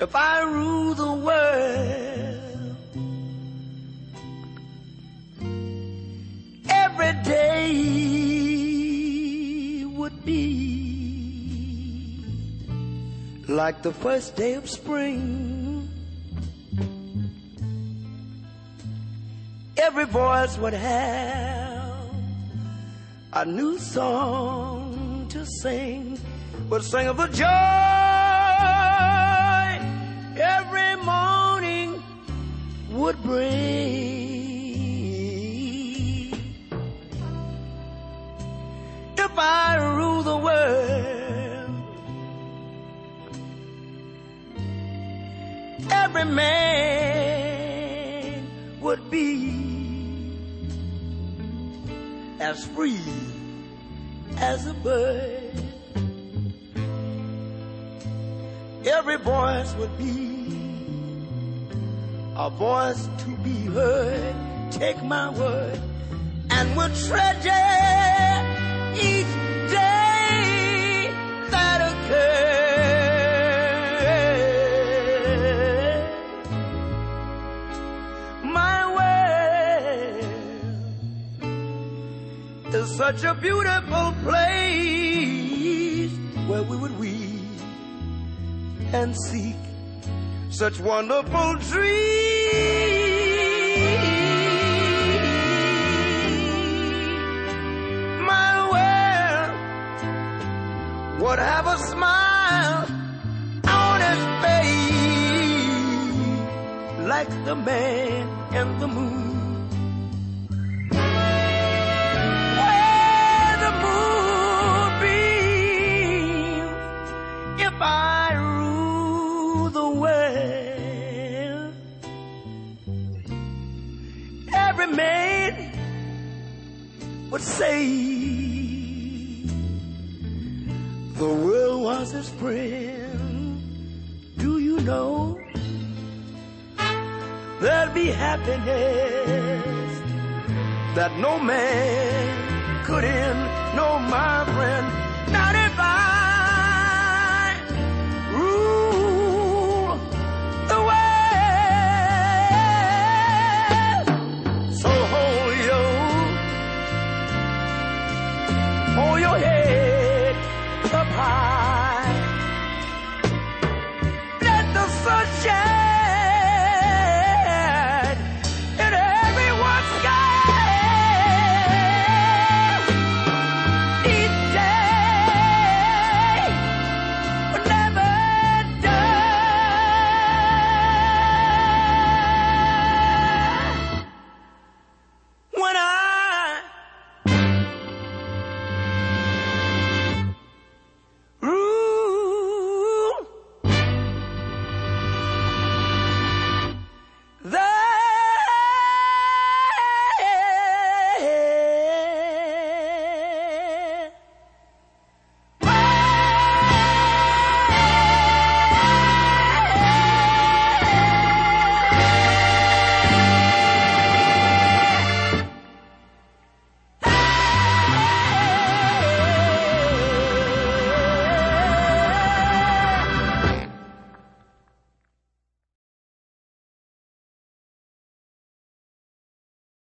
If I rule the world, every day would be like the first day of spring. Every voice would have a new song to sing, would sing of the joy every morning would bring. If I rule the world, every man would be as free as a bird. Every voice would be a voice to be heard. Take my word, and we'll treasure each day that occurs. My world is such a beautiful place where we would weep and seek such wonderful dreams. My world would have a smile on his face like the man in the moon. Where the moonbeams, if I rule the world, every man would say the world was his friend. Do you know there'd be happiness that no man could end? No, my friend,